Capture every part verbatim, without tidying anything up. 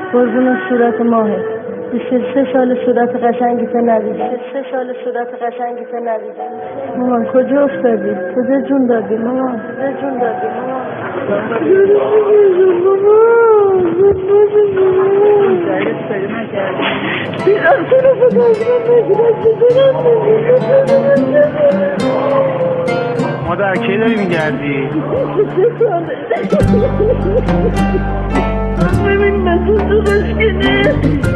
قربون صورت ماهت. بیست و سه سال صورت قشنگیت ندیدم. بیست و سه سال صورت قشنگیت ندیدم. مامان کجا افتادی؟ کجا جون دادی مامان؟ کجا جون دادی مامان؟ مادر کی داری میگردی؟ ببین مثل تو بشکنه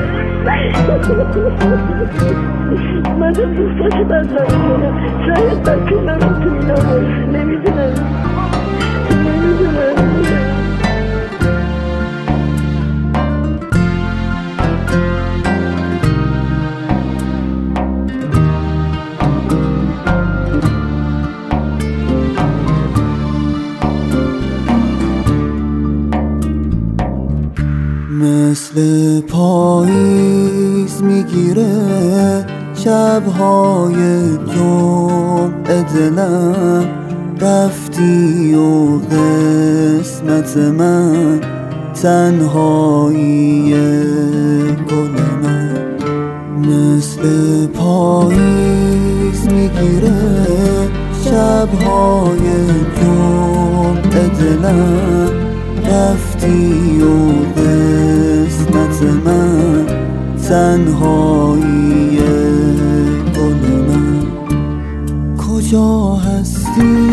من دوستاشو بزن کنم. شاید بچه نمیتونی نمارسی. نمیدونم نمیدونم مثل پاییز میگیره شبهای جمعه دلم، رفتی و قسمت من تنهایی گل من. مثل پاییز میگیره شبهای جمعه دلم، رفتی و قسمت من تنهایی گل من. کجا هستی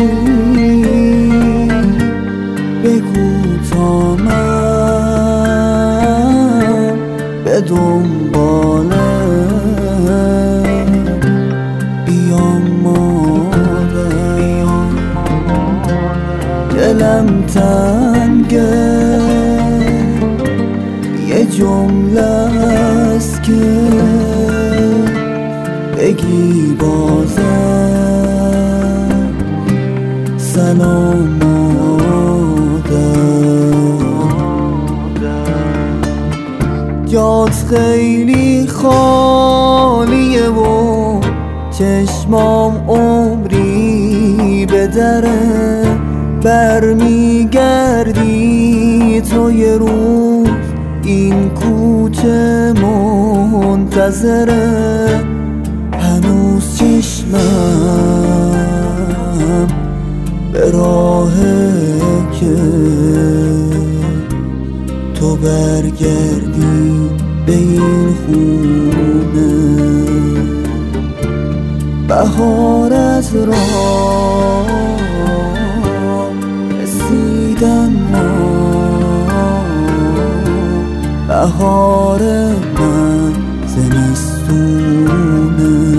بگو تا من به دنبالت بیام مادر. دلم تنگه یه جمله است که بگی بازم سلام مادر. جات خیلی خالیه و چشمام عمری به دره، برمیگردی تو یه روز این کوچه منتظره. هنوز چشمم به راهه که تو برگردی به این خونه. بهار از راه رسیدن ما، بهار من زمستونه.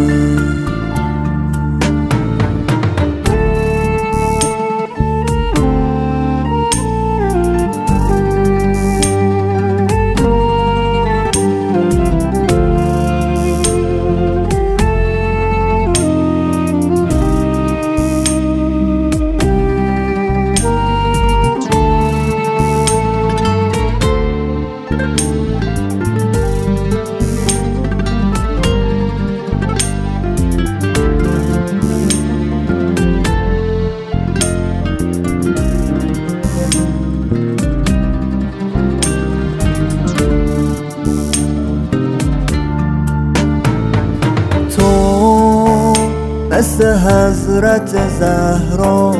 مثل حضرت زهرا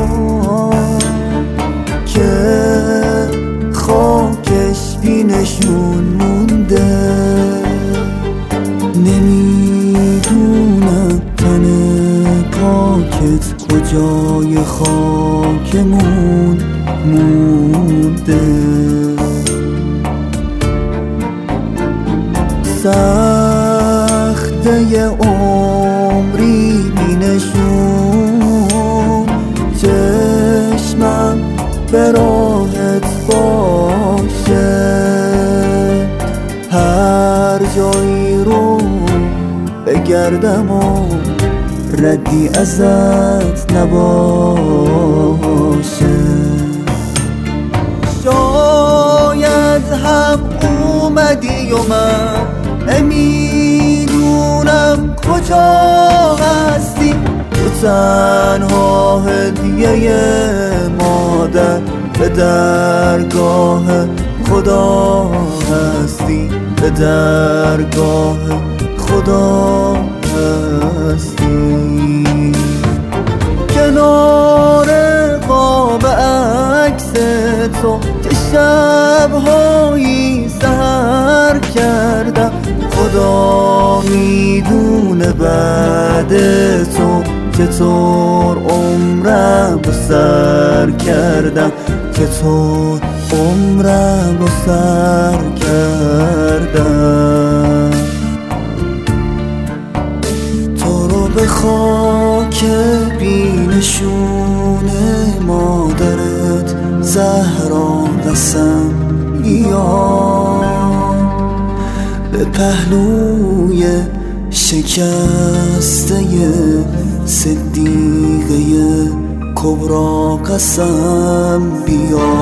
که خاکش بینشون مونده. نمیدونم تن پاکت کجای خاکمون مونده. سخته یه عمری بینشون، چشمم به راهت باشه. هر جایی رو بگردم و ردی ازت نباشه. شاید هم اومدی و من نمیدونم کجا هستی. تو تنها هدیه مادر به درگاه خدا هستی، به درگاه خدا هستی. کنار قاب عکس تو که شبهایی سحر کردم، خدا میدونه بعد تو چطور عمرم رو سر کردم، چطور عمرم رو سر کردم. تو رو به خاک بینشون مادرت زهرا قسم میام، به پهلوی شکسته صدیقه کبرا قسم بیا.